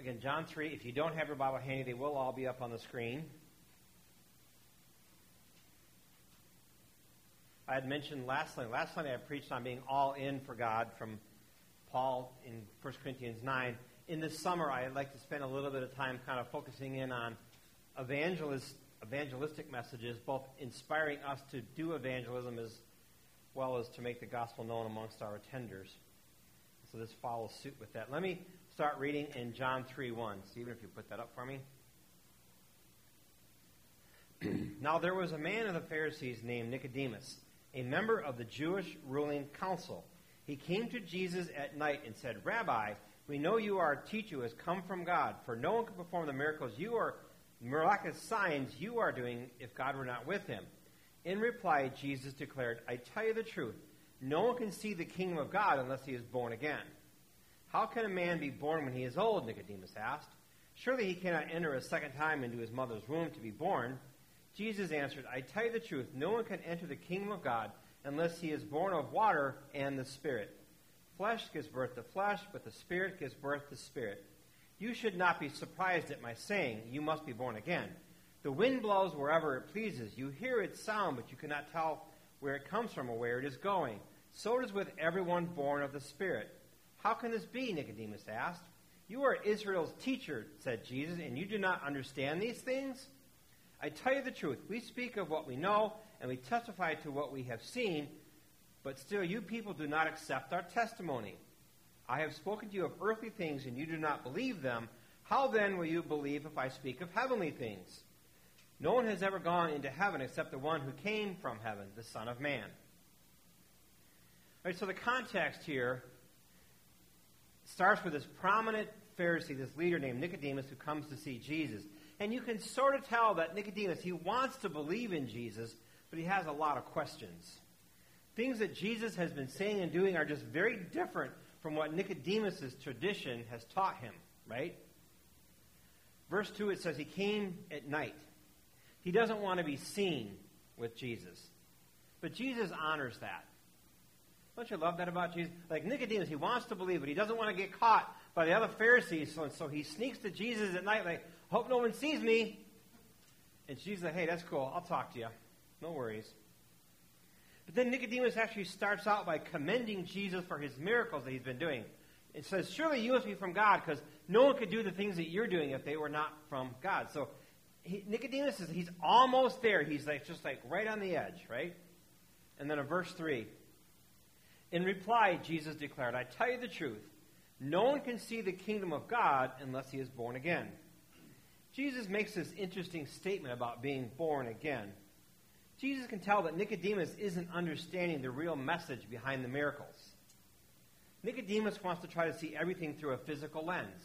again, John 3. If you don't have your Bible handy, they will all be up on the screen. I had mentioned last Sunday I preached on being all in for God from Paul in 1 Corinthians 9. In this summer, I'd like to spend a little bit of time kind of focusing in on evangelistic messages, both inspiring us to do evangelism as well as to make the gospel known amongst our attenders. So this follows suit with that. Let me start reading in John 3:1. Stephen, if you put that up for me. Now there was a man of the Pharisees named Nicodemus, a member of the Jewish ruling council. He came to Jesus at night and said, Rabbi, we know you are a teacher who has come from God, for no one can perform the miracles miraculous signs you are doing if God were not with him. In reply, Jesus declared, I tell you the truth, no one can see the kingdom of God unless he is born again. How can a man be born when he is old? Nicodemus asked. Surely he cannot enter a second time into his mother's womb to be born. Jesus answered, I tell you the truth, no one can enter the kingdom of God unless he is born of water and the Spirit. Flesh gives birth to flesh, but the Spirit gives birth to spirit. You should not be surprised at my saying, you must be born again. The wind blows wherever it pleases. You hear its sound, but you cannot tell where it comes from or where it is going. So it is with everyone born of the Spirit. How can this be? Nicodemus asked. You are Israel's teacher, said Jesus, and you do not understand these things? I tell you the truth. We speak of what we know, and we testify to what we have seen, but still you people do not accept our testimony. I have spoken to you of earthly things, and you do not believe them. How then will you believe if I speak of heavenly things? No one has ever gone into heaven except the one who came from heaven, the Son of Man. All right, so the context here starts with this prominent Pharisee, this leader named Nicodemus, who comes to see Jesus. And you can sort of tell that Nicodemus, he wants to believe in Jesus, but he has a lot of questions. Things that Jesus has been saying and doing are just very different from what Nicodemus' tradition has taught him, right? Verse 2, it says he came at night. He doesn't want to be seen with Jesus. But Jesus honors that. Don't you love that about Jesus? Like Nicodemus, he wants to believe, but he doesn't want to get caught by the other Pharisees, so he sneaks to Jesus at night like, hope no one sees me. And Jesus is like, hey, that's cool. I'll talk to you. No worries. But then Nicodemus actually starts out by commending Jesus for his miracles that he's been doing. It says, surely you must be from God, because no one could do the things that you're doing if they were not from God. So Nicodemus he's almost there. He's just right on the edge, right? And then in verse 3, in reply, Jesus declared, I tell you the truth, no one can see the kingdom of God unless he is born again. Jesus makes this interesting statement about being born again. Jesus can tell that Nicodemus isn't understanding the real message behind the miracles. Nicodemus wants to try to see everything through a physical lens.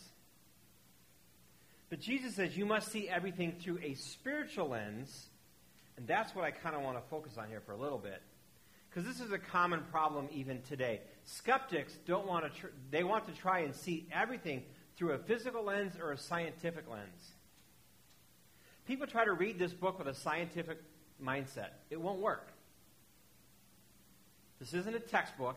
But Jesus says you must see everything through a spiritual lens, and that's what I kind of want to focus on here for a little bit. Because this is a common problem even today. Skeptics they want to try and see everything through a physical lens or a scientific lens. People try to read this book with a scientific mindset. It won't work. This isn't a textbook.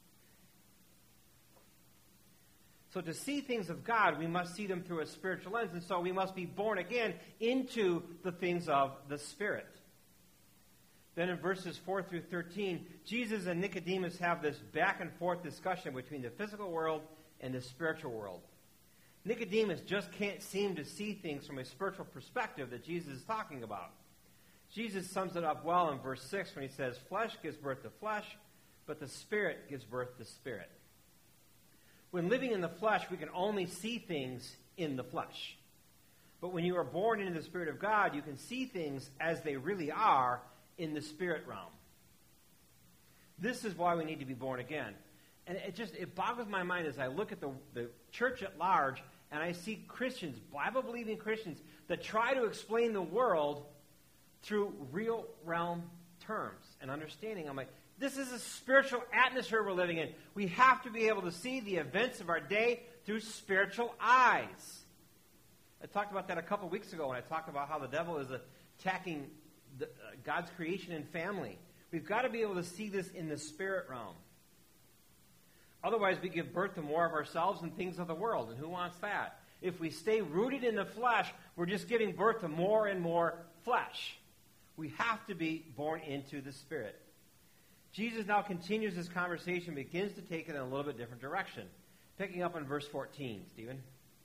So to see things of God, we must see them through a spiritual lens, and so we must be born again into the things of the Spirit. Then in verses 4 through 13, Jesus and Nicodemus have this back and forth discussion between the physical world and the spiritual world. Nicodemus just can't seem to see things from a spiritual perspective that Jesus is talking about. Jesus sums it up well in verse 6 when he says, flesh gives birth to flesh, but the Spirit gives birth to spirit. When living in the flesh, we can only see things in the flesh. But when you are born into the Spirit of God, you can see things as they really are in the spirit realm. This is why we need to be born again. And it boggles my mind as I look at the church at large and I see Christians, Bible-believing Christians, that try to explain the world through real realm terms and understanding. I'm like, this is a spiritual atmosphere we're living in. We have to be able to see the events of our day through spiritual eyes. I talked about that a couple weeks ago when I talked about how the devil is attacking God's creation and family. We've got to be able to see this in the spirit realm. Otherwise, we give birth to more of ourselves and things of the world, and who wants that? If we stay rooted in the flesh, we're just giving birth to more and more flesh. We have to be born into the Spirit. Jesus now continues this conversation, begins to take it in a little bit different direction. Picking up on verse 14, Stephen.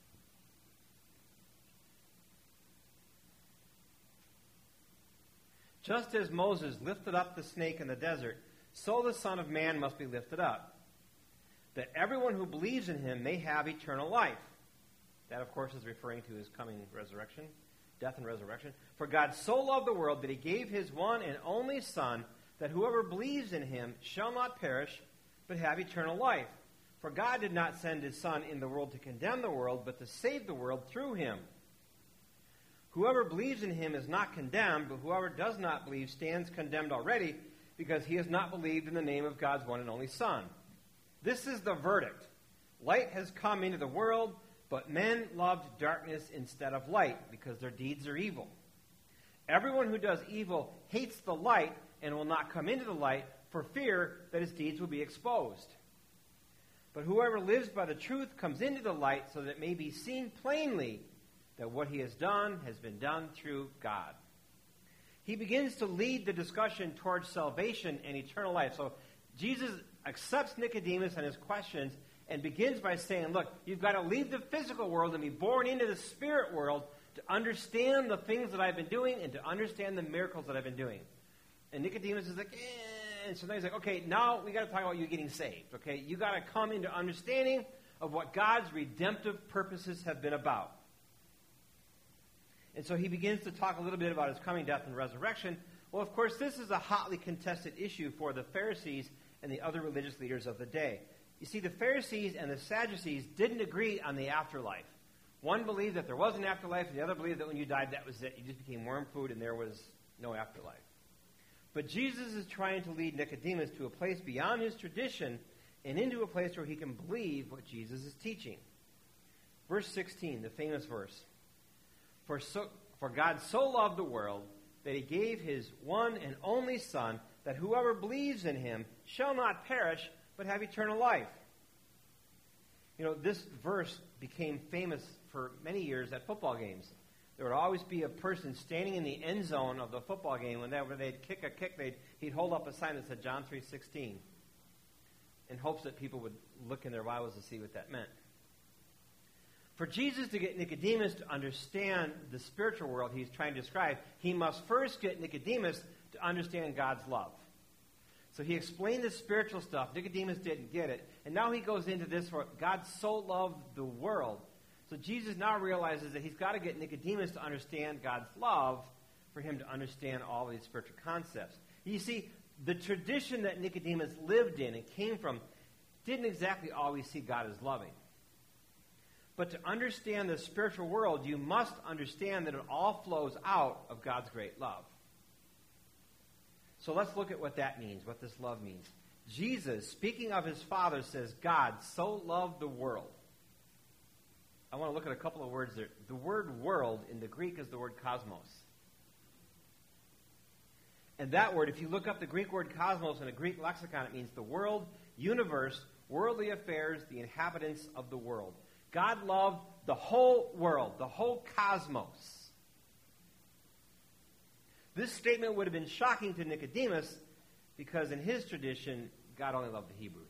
Just as Moses lifted up the snake in the desert, so the Son of Man must be lifted up, that everyone who believes in him may have eternal life. That, of course, is referring to his coming resurrection, death and resurrection. For God so loved the world that he gave his one and only Son, that whoever believes in him shall not perish, but have eternal life. For God did not send his Son in the world to condemn the world, but to save the world through him. Whoever believes in him is not condemned, but whoever does not believe stands condemned already, because he has not believed in the name of God's one and only Son. This is the verdict. Light has come into the world, but men loved darkness instead of light, because their deeds are evil. Everyone who does evil hates the light and will not come into the light for fear that his deeds will be exposed. But whoever lives by the truth comes into the light so that it may be seen plainly that what he has done has been done through God. He begins to lead the discussion towards salvation and eternal life. So Jesus accepts Nicodemus and his questions and begins by saying, look, you've got to leave the physical world and be born into the spirit world to understand the things that I've been doing and to understand the miracles that I've been doing. And Nicodemus is like, and so then he's like, okay, now we got to talk about you getting saved. Okay, you got to come into understanding of what God's redemptive purposes have been about. And so he begins to talk a little bit about his coming death and resurrection. Well, of course, this is a hotly contested issue for the Pharisees and the other religious leaders of the day. You see, the Pharisees and the Sadducees didn't agree on the afterlife. One believed that there was an afterlife, and the other believed that when you died, that was it. You just became worm food, and there was no afterlife. But Jesus is trying to lead Nicodemus to a place beyond his tradition and into a place where he can believe what Jesus is teaching. Verse 16, the famous verse. For God so loved the world that he gave his one and only Son, that whoever believes in him shall not perish, but have eternal life. You know, this verse became famous for many years at football games. There would always be a person standing in the end zone of the football game. Whenever they'd kick a kick, he'd hold up a sign that said John 3:16 in hopes that people would look in their Bibles to see what that meant. For Jesus to get Nicodemus to understand the spiritual world he's trying to describe, he must first get Nicodemus to understand God's love. So he explained the spiritual stuff. Nicodemus didn't get it. And now he goes into this where God so loved the world. So Jesus now realizes that he's got to get Nicodemus to understand God's love for him to understand all these spiritual concepts. You see, the tradition that Nicodemus lived in and came from didn't exactly always see God as loving. But to understand the spiritual world, you must understand that it all flows out of God's great love. So let's look at what that means, what this love means. Jesus, speaking of his Father, says, God so loved the world. I want to look at a couple of words there. The word world in the Greek is the word cosmos. And that word, if you look up the Greek word cosmos in a Greek lexicon, it means the world, universe, worldly affairs, the inhabitants of the world. God loved the whole world, the whole cosmos. This statement would have been shocking to Nicodemus because in his tradition, God only loved the Hebrews.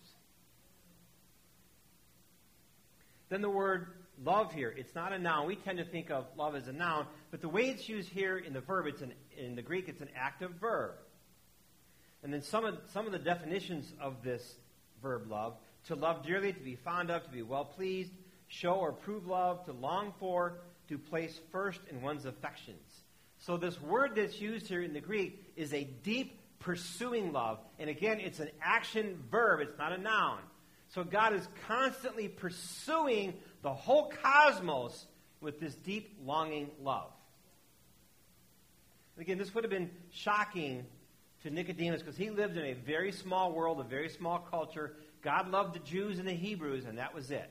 Then the word love here, it's not a noun. We tend to think of love as a noun, but the way it's used here in the verb, in the Greek, it's an active verb. And then some of the definitions of this verb love: to love dearly, to be fond of, to be well pleased, show or prove love, to long for, to place first in one's affections. So this word that's used here in the Greek is a deep pursuing love. And again, it's an action verb. It's not a noun. So God is constantly pursuing the whole cosmos with this deep longing love. And again, this would have been shocking to Nicodemus because he lived in a very small world, a very small culture. God loved the Jews and the Hebrews, and that was it.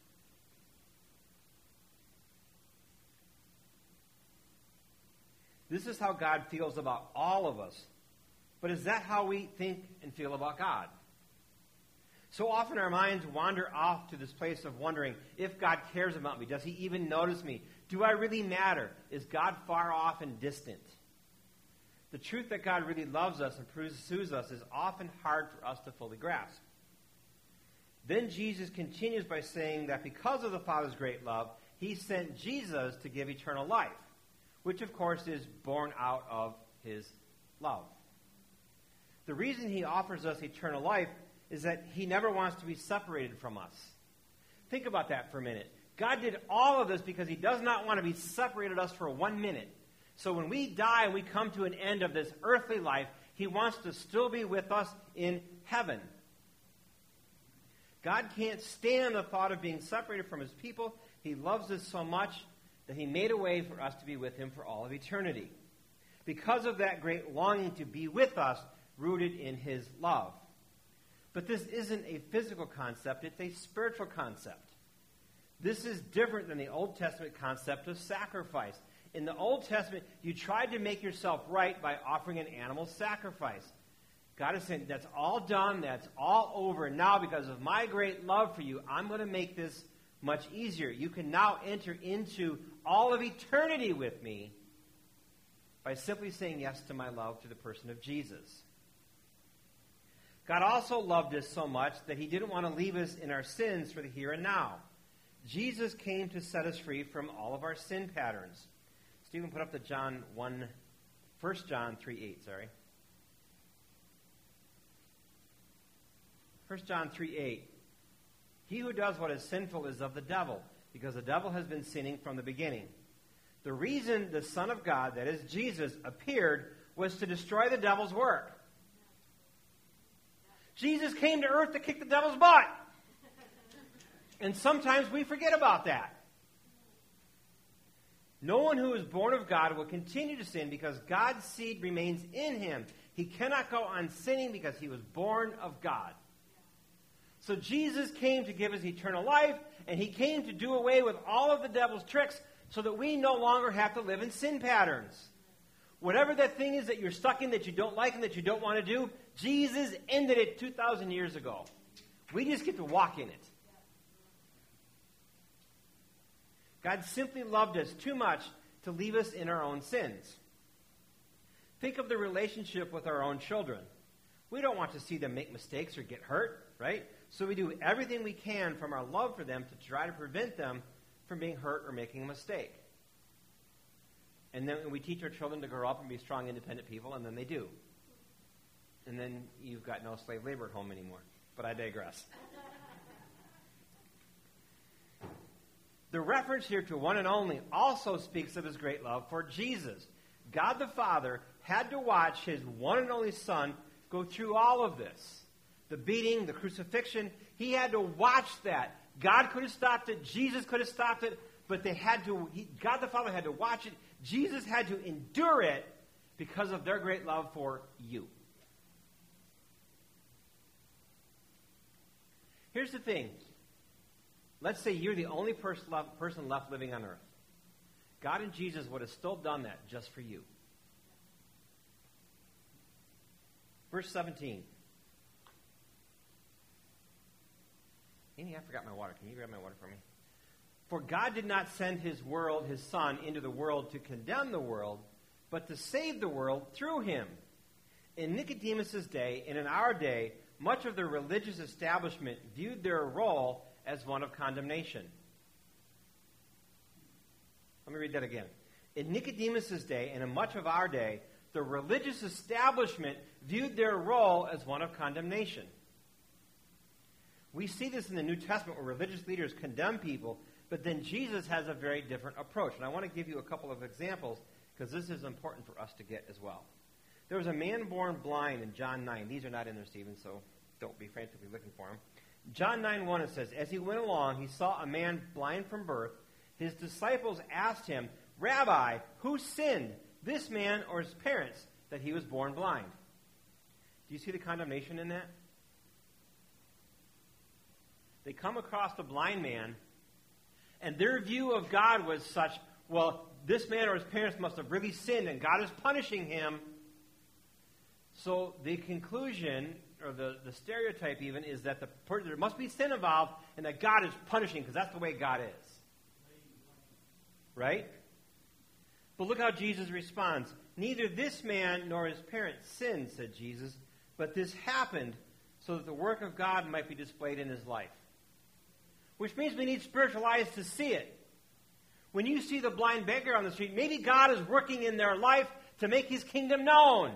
This is how God feels about all of us. But is that how we think and feel about God? So often our minds wander off to this place of wondering if God cares about me. Does he even notice me? Do I really matter? Is God far off and distant? The truth that God really loves us and pursues us is often hard for us to fully grasp. Then Jesus continues by saying that because of the Father's great love, he sent Jesus to give eternal life, which of course is born out of his love. The reason he offers us eternal life is that he never wants to be separated from us. Think about that for a minute. God did all of this because he does not want to be separated us for 1 minute. So when we die and we come to an end of this earthly life, he wants to still be with us in heaven. God can't stand the thought of being separated from his people. He loves us so much that he made a way for us to be with him for all of eternity. Because of that great longing to be with us, rooted in his love. But this isn't a physical concept, it's a spiritual concept. This is different than the Old Testament concept of sacrifice. In the Old Testament, you tried to make yourself right by offering an animal sacrifice. God is saying, that's all done, that's all over. Now, because of my great love for you, I'm going to make this much easier. You can now enter into all of eternity with me by simply saying yes to my love through the person of Jesus. God also loved us so much that he didn't want to leave us in our sins for the here and now. Jesus came to set us free from all of our sin patterns. Stephen, put up the 1 John 3:8, sorry. 1 John 3:8. He who does what is sinful is of the devil, because the devil has been sinning from the beginning. The reason the Son of God, that is Jesus, appeared was to destroy the devil's work. Jesus came to earth to kick the devil's butt. And sometimes we forget about that. No one who is born of God will continue to sin because God's seed remains in him. He cannot go on sinning because he was born of God. So Jesus came to give us eternal life, and he came to do away with all of the devil's tricks so that we no longer have to live in sin patterns. Whatever that thing is that you're stuck in that you don't like and that you don't want to do, Jesus ended it 2,000 years ago. We just get to walk in it. God simply loved us too much to leave us in our own sins. Think of the relationship with our own children. We don't want to see them make mistakes or get hurt, right? So we do everything we can from our love for them to try to prevent them from being hurt or making a mistake. And then we teach our children to grow up and be strong, independent people, and then they do. And then you've got no slave labor at home anymore. But I digress. The reference here to one and only also speaks of his great love for Jesus. God the Father had to watch his one and only Son go through all of this. The beating, the crucifixion, he had to watch that. God could have stopped it. Jesus could have stopped it. But they had to. God the Father had to watch it. Jesus had to endure it because of their great love for you. Here's the thing. Let's say you're the only person left living on earth. God and Jesus would have still done that just for you. Verse 17. Amy, I forgot my water. Can you grab my water for me? For God did not send his Son, into the world to condemn the world, but to save the world through him. In Nicodemus' day, and in our day, much of the religious establishment viewed their role as one of condemnation. Let me read that again. In Nicodemus' day, and in much of our day, the religious establishment viewed their role as one of condemnation. We see this in the New Testament where religious leaders condemn people, but then Jesus has a very different approach. And I want to give you a couple of examples because this is important for us to get as well. There was a man born blind in John 9. These are not in there, Stephen, so don't be frantically looking for them. John 9:1, it says, as he went along, he saw a man blind from birth. His disciples asked him, Rabbi, who sinned, this man or his parents, that he was born blind? Do you see the condemnation in that? They come across the blind man, and their view of God was such, well, this man or his parents must have really sinned, and God is punishing him. So the conclusion, or the stereotype even is that there must be sin involved and that God is punishing because that's the way God is. Right? But look how Jesus responds. Neither this man nor his parents sinned, said Jesus, but this happened so that the work of God might be displayed in his life. Which means we need spiritual eyes to see it. When you see the blind beggar on the street, maybe God is working in their life to make his kingdom known.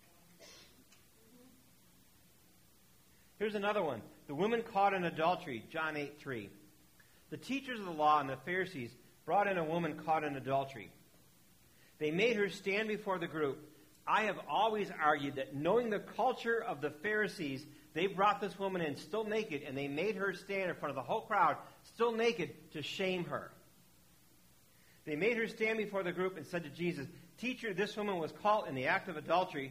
Here's another one. The woman caught in adultery, John 8:3. The teachers of the law and the Pharisees brought in a woman caught in adultery. They made her stand before the group. I have always argued that knowing the culture of the Pharisees, they brought this woman in still naked, and they made her stand in front of the whole crowd, still naked, to shame her. They made her stand before the group and said to Jesus, Teacher, this woman was caught in the act of adultery.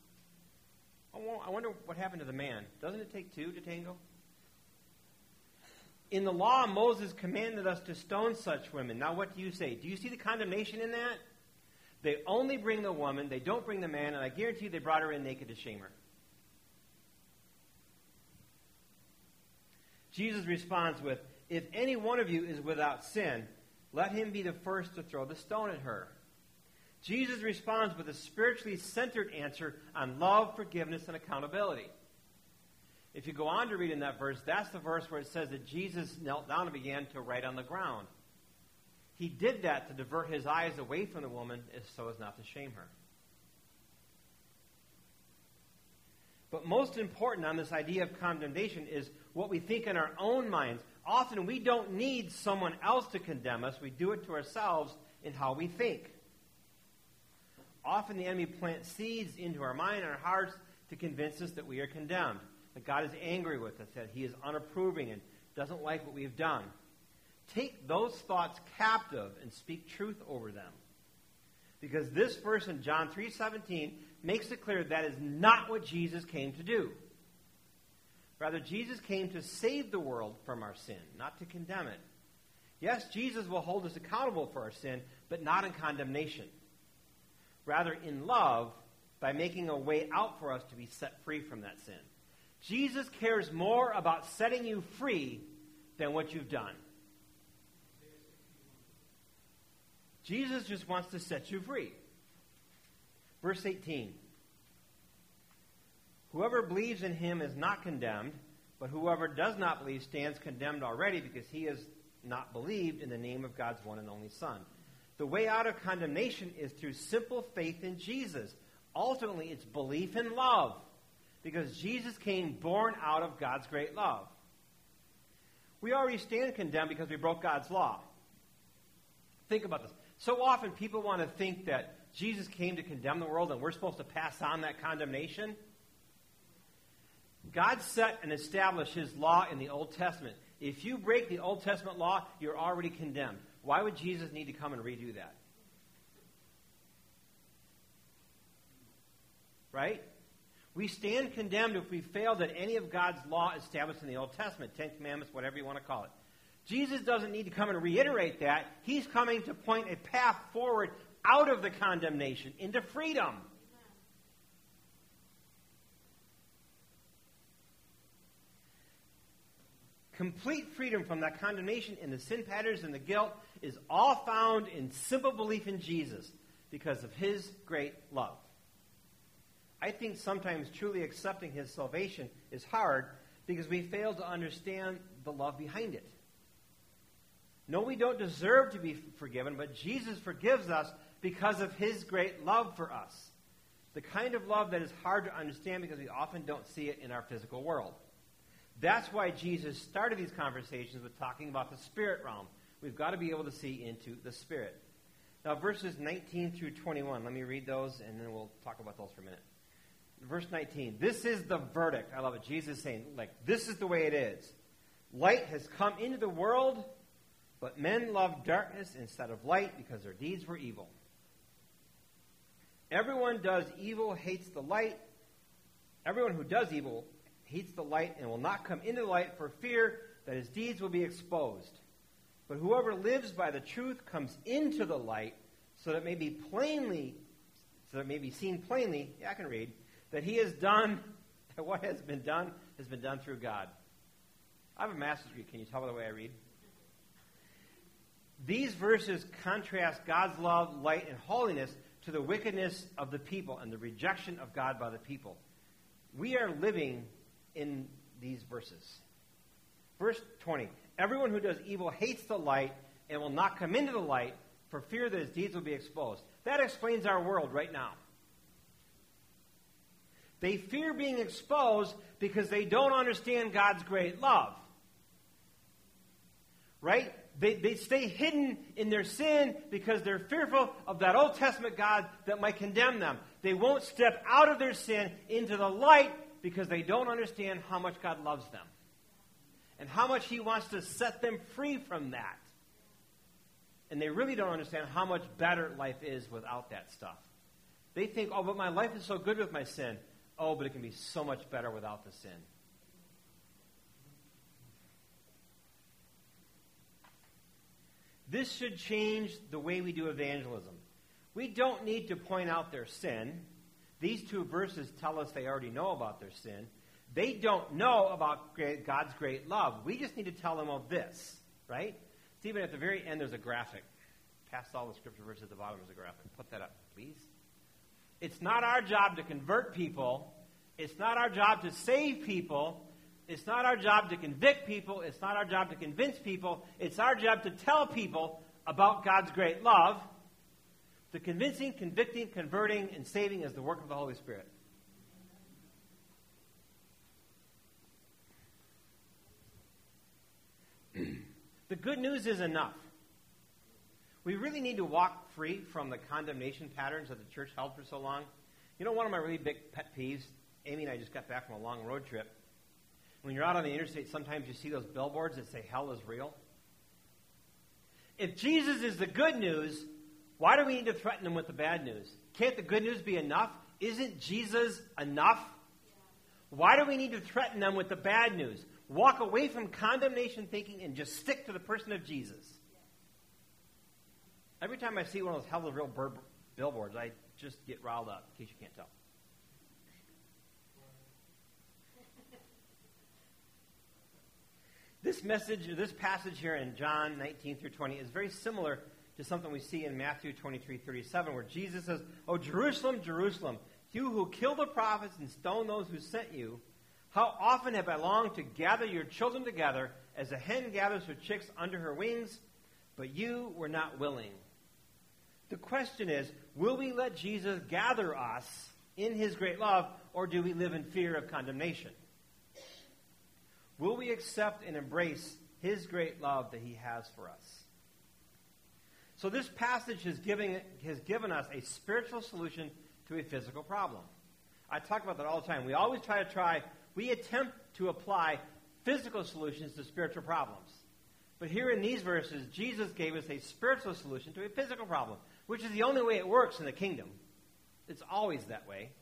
I wonder what happened to the man. Doesn't it take two to tango? In the law, Moses commanded us to stone such women. Now what do you say? Do you see the condemnation in that? They only bring the woman, they don't bring the man, and I guarantee you they brought her in naked to shame her. Jesus responds with, If any one of you is without sin, let him be the first to throw the stone at her. Jesus responds with a spiritually centered answer on love, forgiveness, and accountability. If you go on to read in that verse, that's the verse where it says that Jesus knelt down and began to write on the ground. He did that to divert his eyes away from the woman so as not to shame her. But most important on this idea of condemnation is what we think in our own minds. Often we don't need someone else to condemn us. We do it to ourselves in how we think. Often the enemy plants seeds into our mind and our hearts to convince us that we are condemned, that God is angry with us, that he is unapproving and doesn't like what we've done. Take those thoughts captive and speak truth over them. Because this verse in John 3:17 makes it clear that is not what Jesus came to do. Rather, Jesus came to save the world from our sin, not to condemn it. Yes, Jesus will hold us accountable for our sin, but not in condemnation. Rather, in love, by making a way out for us to be set free from that sin. Jesus cares more about setting you free than what you've done. Jesus just wants to set you free. Verse 18. Whoever believes in him is not condemned, but whoever does not believe stands condemned already because he has not believed in the name of God's one and only Son. The way out of condemnation is through simple faith in Jesus. Ultimately, it's belief in love, because Jesus came born out of God's great love. We already stand condemned because we broke God's law. Think about this. So often people want to think that Jesus came to condemn the world and we're supposed to pass on that condemnation. God set and established his law in the Old Testament. If you break the Old Testament law, you're already condemned. Why would Jesus need to come and redo that? Right? We stand condemned if we failed at any of God's law established in the Old Testament, Ten Commandments, whatever you want to call it. Jesus doesn't need to come and reiterate that. He's coming to point a path forward out of the condemnation into freedom. Complete freedom from that condemnation and the sin patterns and the guilt is all found in simple belief in Jesus because of his great love. I think sometimes truly accepting his salvation is hard because we fail to understand the love behind it. No, we don't deserve to be forgiven, but Jesus forgives us because of his great love for us. The kind of love that is hard to understand because we often don't see it in our physical world. That's why Jesus started these conversations with talking about the spirit realm. We've got to be able to see into the spirit. Now, verses 19 through 21, let me read those, and then we'll talk about those for a minute. Verse 19, this is the verdict. I love it. Jesus is saying, this is the way it is. Light has come into the world, but men loved darkness instead of light because their deeds were evil. Everyone does evil hates the light. Everyone who does evil hates the light and will not come into the light for fear that his deeds will be exposed. But whoever lives by the truth comes into the light so that it may be seen plainly, I can read, that he has done that what has been done through God. I have a master's degree. Can you tell by the way I read? These verses contrast God's love, light, and holiness to the wickedness of the people and the rejection of God by the people. We are living in these verses. Verse 20, everyone who does evil hates the light and will not come into the light for fear that his deeds will be exposed. That explains our world right now. They fear being exposed because they don't understand God's great love. Right? They stay hidden in their sin because they're fearful of that Old Testament God that might condemn them. They won't step out of their sin into the light because they don't understand how much God loves them and how much He wants to set them free from that. And they really don't understand how much better life is without that stuff. They think, oh, but my life is so good with my sin. Oh, but it can be so much better without the sin. This should change the way we do evangelism. We don't need to point out their sin. These two verses tell us they already know about their sin. They don't know about God's great love. We just need to tell them of this, right? Stephen, at the very end, there's a graphic. Past all the scripture verses at the bottom is a graphic. Put that up, please. It's not our job to convert people. It's not our job to save people. It's not our job to convict people. It's not our job to convince people. It's our job to tell people about God's great love. The convincing, convicting, converting, and saving is the work of the Holy Spirit. The good news is enough. We really need to walk free from the condemnation patterns that the church held for so long. You know, one of my really big pet peeves, Amy and I just got back from a long road trip. When you're out on the interstate, sometimes you see those billboards that say hell is real. If Jesus is the good news, why do we need to threaten him with the bad news? Can't the good news be enough? Isn't Jesus enough? Why do we need to threaten them with the bad news? Walk away from condemnation thinking and just stick to the person of Jesus. Every time I see one of those hell is real billboards, I just get riled up, in case you can't tell. This passage here in John 19 through 20 is very similar to something we see in Matthew 23:37, where Jesus says, "Oh, Jerusalem, Jerusalem, you who kill the prophets and stone those who sent you, how often have I longed to gather your children together as a hen gathers her chicks under her wings, but you were not willing." The question is, will we let Jesus gather us in his great love, or do we live in fear of condemnation? Will we accept and embrace his great love that he has for us? So this passage has given us a spiritual solution to a physical problem. I talk about that all the time. We attempt to apply physical solutions to spiritual problems. But here in these verses, Jesus gave us a spiritual solution to a physical problem, which is the only way it works in the kingdom. It's always that way.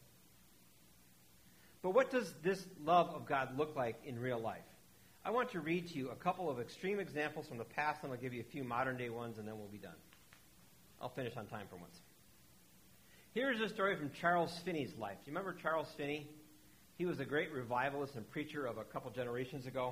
But what does this love of God look like in real life? I want to read to you a couple of extreme examples from the past, and I'll give you a few modern-day ones, and then we'll be done. I'll finish on time for once. Here's a story from Charles Finney's life. Do you remember Charles Finney? He was a great revivalist and preacher of a couple generations ago.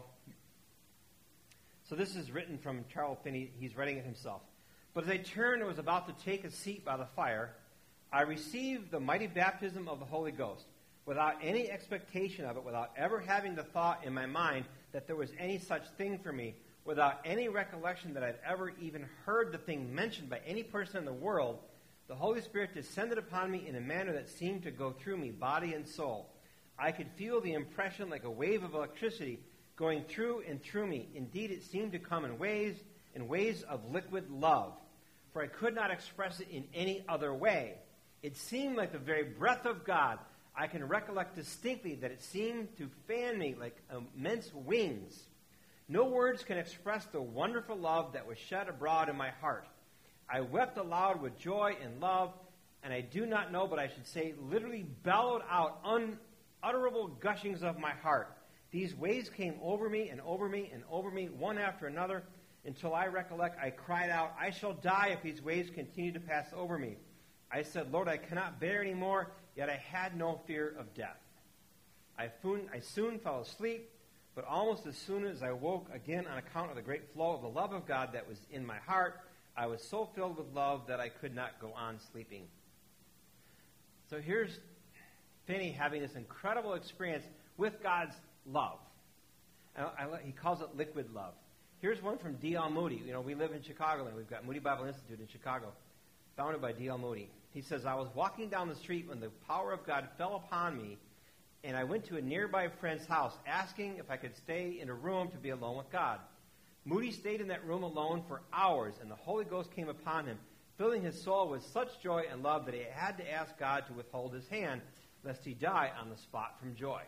So this is written from Charles Finney. He's writing it himself. "But as I turned and was about to take a seat by the fire, I received the mighty baptism of the Holy Ghost, without any expectation of it, without ever having the thought in my mind that there was any such thing for me, without any recollection that I'd ever even heard the thing mentioned by any person in the world. The Holy Spirit descended upon me in a manner that seemed to go through me, body and soul. I could feel the impression like a wave of electricity going through and through me. Indeed, it seemed to come in waves of liquid love, for I could not express it in any other way. It seemed like the very breath of God. I can recollect distinctly that it seemed to fan me like immense wings. No words can express the wonderful love that was shed abroad in my heart. I wept aloud with joy and love, and I do not know, but I should say literally bellowed out unutterable gushings of my heart. These waves came over me and over me and over me, one after another, until I recollect I cried out, I shall die if these waves continue to pass over me. I said, Lord, I cannot bear any more, yet I had no fear of death." I soon fell asleep, but almost as soon as I woke again on account of the great flow of the love of God that was in my heart, I was so filled with love that I could not go on sleeping. So here's Finney having this incredible experience with God's love. He calls it liquid love. Here's one from D.L. Moody. We live in Chicago, and we've got Moody Bible Institute in Chicago, founded by D.L. Moody. He says, I was walking down the street when the power of God fell upon me, and I went to a nearby friend's house, asking if I could stay in a room to be alone with God. Moody stayed in that room alone for hours, and the Holy Ghost came upon him, filling his soul with such joy and love that he had to ask God to withhold his hand, lest he die on the spot from joy.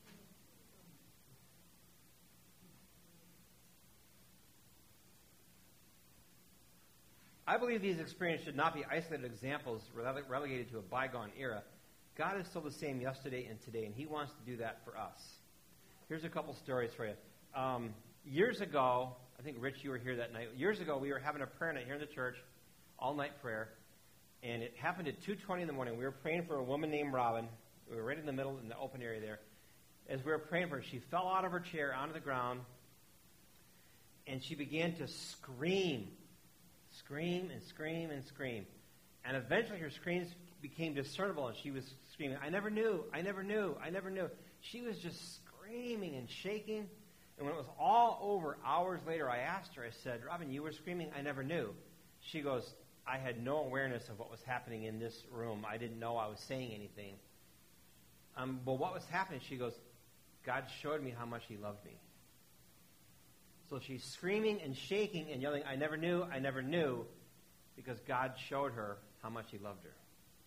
I believe these experiences should not be isolated examples relegated to a bygone era. God is still the same yesterday and today, and he wants to do that for us. Here's a couple stories for you. Years ago, I think, Rich, you were here that night. Years ago, we were having a prayer night here in the church, all-night prayer, and it happened at 2:20 in the morning. We were praying for a woman named Robin. We were right in the middle, in the open area there. As we were praying for her, she fell out of her chair onto the ground, and she began to scream and scream and scream. And eventually her screams became discernible, and she was screaming, I never knew. She was just screaming and shaking. And when it was all over, hours later, I asked her, I said, Robin, you were screaming, I never knew. She goes, I had no awareness of what was happening in this room. I didn't know I was saying anything. But what was happening? She goes, God showed me how much he loved me. So she's screaming and shaking and yelling, I never knew, because God showed her how much he loved her.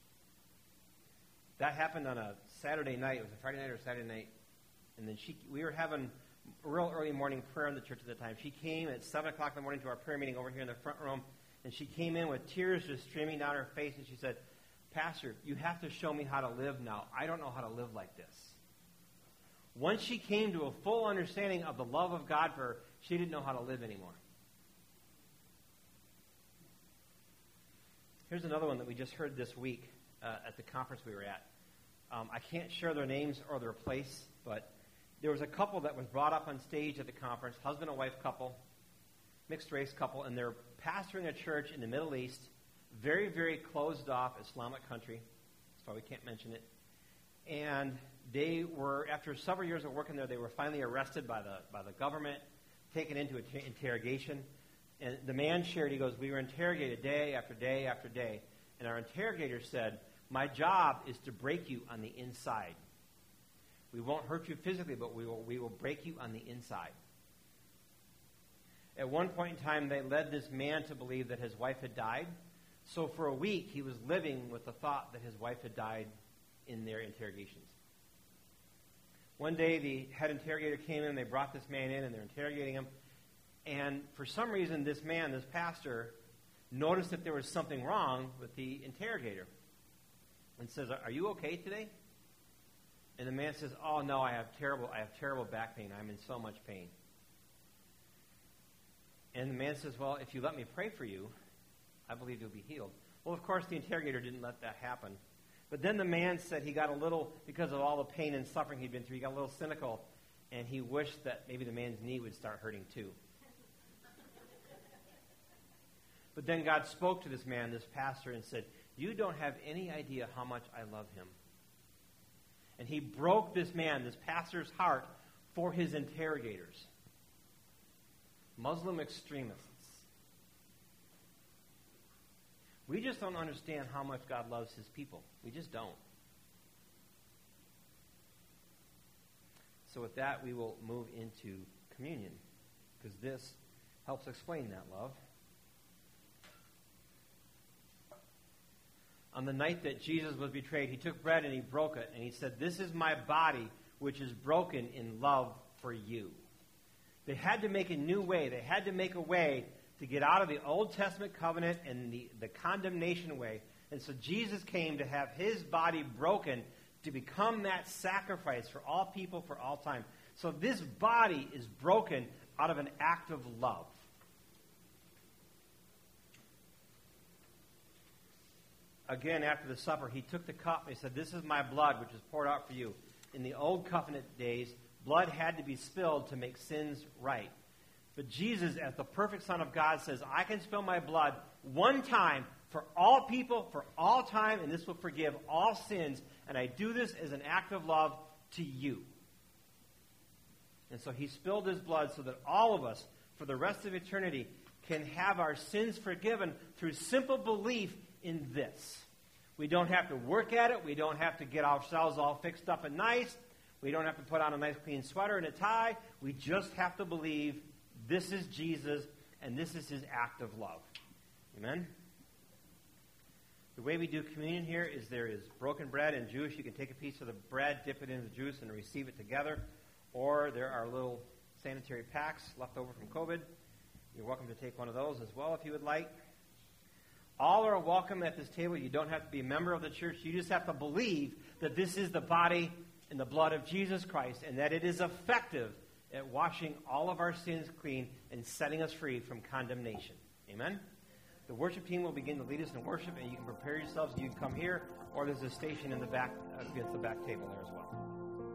That happened on a Saturday night. It was a Friday night or Saturday night. And then we were having a real early morning prayer in the church at the time. She came at 7 o'clock in the morning to our prayer meeting over here in the front room, and she came in with tears just streaming down her face, and she said, Pastor, you have to show me how to live now. I don't know how to live like this. Once she came to a full understanding of the love of God for her, she didn't know how to live anymore. Here's another one that we just heard this week at the conference we were at. I can't share their names or their place, but there was a couple that was brought up on stage at the conference, husband and wife couple, mixed race couple, and they're pastoring a church in the Middle East, very, very closed off Islamic country. That's why we can't mention it. And they were, after several years of working there, they were finally arrested by the government, taken into interrogation. And the man shared, he goes, we were interrogated day after day after day. And our interrogator said, my job is to break you on the inside. We won't hurt you physically, but we will break you on the inside. At one point in time, they led this man to believe that his wife had died. So for a week, he was living with the thought that his wife had died in their interrogations. One day, the head interrogator came in, they brought this man in, and they're interrogating him. And for some reason, this man, this pastor, noticed that there was something wrong with the interrogator and says, are you okay today? And the man says, oh, no, I have terrible back pain. I'm in so much pain. And the man says, well, if you let me pray for you, I believe you'll be healed. Well, of course, the interrogator didn't let that happen. But then the man said he got a little, because of all the pain and suffering he'd been through, he got a little cynical, and he wished that maybe the man's knee would start hurting too. But then God spoke to this man, this pastor, and said, you don't have any idea how much I love him. And he broke this man, this pastor's heart, for his interrogators. Muslim extremists. We just don't understand how much God loves his people. We just don't. So with that, we will move into communion, because this helps explain that love. On the night that Jesus was betrayed, he took bread and he broke it, and he said, this is my body, which is broken in love for you. They had to make a new way. They had to make a way to get out of the Old Testament covenant and the condemnation way. And so Jesus came to have his body broken to become that sacrifice for all people for all time. So this body is broken out of an act of love. Again, after the supper, he took the cup and he said, this is my blood, which is poured out for you. in the old covenant days, blood had to be spilled to make sins right. But Jesus, as the perfect Son of God, says, I can spill my blood one time for all people, for all time, and this will forgive all sins. And I do this as an act of love to you. And so he spilled his blood so that all of us, for the rest of eternity, can have our sins forgiven through simple belief in this. We don't have to work at it. We don't have to get ourselves all fixed up and nice. We don't have to put on a nice clean sweater and a tie. We just have to believe this is Jesus and this is his act of love. Amen? The way we do communion here is there is broken bread and juice. You can take a piece of the bread, dip it in the juice, and receive it together. Or there are little sanitary packs left over from COVID. You're welcome to take one of those as well if you would like. All are welcome at this table. You don't have to be a member of the church. You just have to believe that this is the body and the blood of Jesus Christ and that it is effective at washing all of our sins clean and setting us free from condemnation. Amen? The worship team will begin to lead us in worship, and you can prepare yourselves. You can come here, or there's a station in the back against the back table there as well.